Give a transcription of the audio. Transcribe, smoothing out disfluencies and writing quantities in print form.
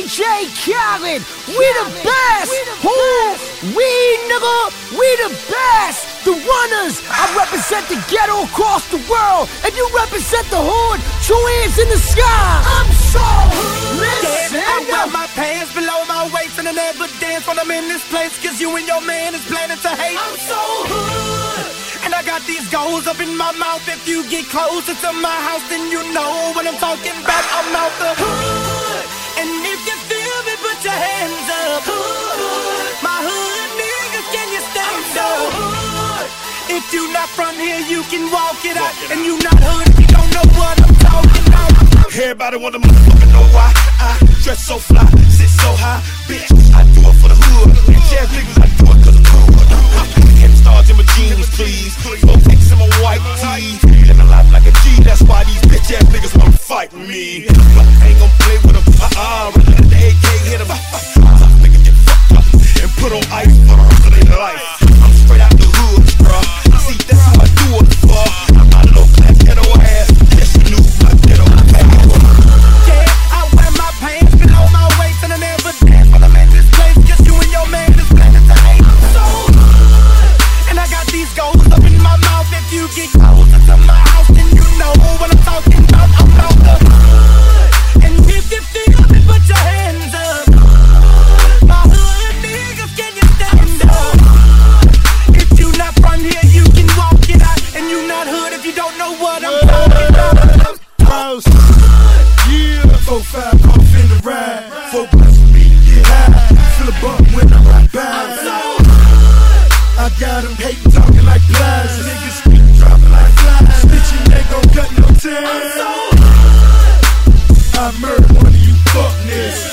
DJ Khaled, we the best. Who? We, nigga, we the best. The runners. I represent the ghetto across the world, and you represent the hood. Two hands in the sky. I'm so hood. Listen, I wear my pants below my waist and I never dance when I'm in this place, cause you and your man is planning to hate. I'm so hood. And I got these goals up in my mouth. If you get closer to my house, then you know what I'm talking about. I'm out the hood. And if you feel me, put your hands up. Hood. My hood niggas, can you stand up? Hood. If you not from here, you can walk it out. And you not hood if you don't know what I'm talking about. Everybody wanna motherfucker know why I dress so fly, sit so high. Bitch, I do it for the hood. Bitch ass niggas, I do it cause I'm cool. Head stars in my jeans, please. 4X in my white tee. Living life like a G, that's why these bitch ass niggas wanna fight me. But I ain't gon' play with them, let the AK hit them. Niggas get fucked up and put on ice for the rest of their life. I'm straight out the hood, bruh. See, that's how I do it for. I'm my low class ghetto ass. Yes, you knew my ghetto ass. Yeah, I wear my pants below my waist and I never dance when I'm in this place, cause you and your man is planning to hate. So and I got these goals up in my mouth. If you get closer to my house, then you know what I'm talking about. I'm out the hood. And if you feel me, put your hands up. My hood niggas, can you stand up? If you not from here, you can walk it out. And you not hood if you don't know what I'm talking about. House, yeah, 4-5 off in the ride. 4 me, get high. Feel a bump when I bounce. I got them hating, talking like flies. Niggas dropping like flies. Snitching ain't gon' cut no time. I murdered one of you fuck niggas.